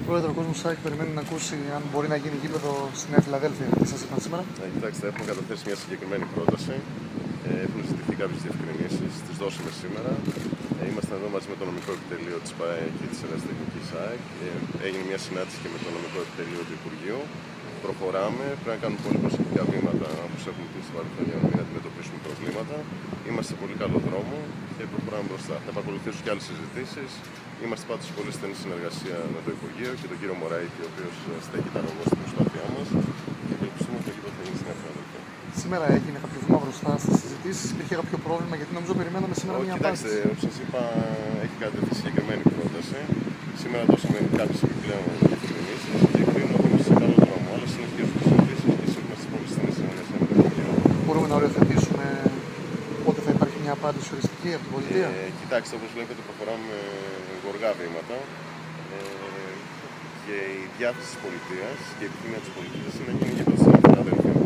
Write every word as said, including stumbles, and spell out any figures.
Πρόεδρο, ο κόσμος ΣΑΕΚ περιμένει να ακούσει αν μπορεί να γίνει γήπεδο στη Νέα Φιλαδέλφια. Τι σας είπαν σήμερα? Ε, κοιτάξτε, έχουμε καταθέσει μια συγκεκριμένη πρόταση. Ε, έχουν ζητηθεί κάποιες διευκρινήσεις, τις δώσουμε σήμερα. Ε, ήμασταν εδώ μαζί με το νομικό επιτελείο της ΠΑΕ και της Ερασιτεχνικής ΣΑΕΚ. Ε, έγινε μια συνάντηση και με το νομικό επιτελείο του Υπουργείου. Προχωράμε. Πρέπει να κάνουμε πολύ προσεκτικά βήματα, όπως έχουμε πει στην παρελθόν, για να μην αντιμετωπίσουμε προβλήματα. Είμαστε σε πολύ καλό δρόμο και προχωράμε μπροστά. Θα επακολουθήσουν και άλλες συζητήσεις. Είμαστε πάντως σε πολύ στενή συνεργασία με το Υπουργείο και τον κύριο Μωράητη, ο οποίος στέκει τα ρογό στην προσπάθειά μας και ελπίζουμε ότι το γήπεδο θα γίνει στην Νέα Φιλαδέλφια. Σήμερα έγινε κάποιο βήμα μπροστά στις συζητήσεις, υπήρχε κάποιο πρόβλημα, γιατί νομίζω περιμέναμε σήμερα Όχι, μια κοιτάξτε, απάντηση. όπως σας είπα, έχει κατατεθεί συγκεκριμένη πρόταση. Σήμερα δώσαμε κάποιες επιπλέον διευκρινήσεις και κρίνω ότι είμαστε σε καλό δρόμο. Αλλά συνεχίζουμε τις συζητήσεις και σίγουρα είμαστε πολύ στενή συνεργασία με το Υπουργείο. Μπορούμε να οριοθετήσουμε πότε θα υπάρχει μια απάντηση οριστική από την πολιτεία? Ε, κοιτάξτε, όπως βλέπετε, προχωράμε με γοργά βήματα. Ε, και η διάθεση της πολιτείας και η επιθυμία της πολιτείας είναι να γίνει γήπεδο στην Νέα Φιλαδέλφια.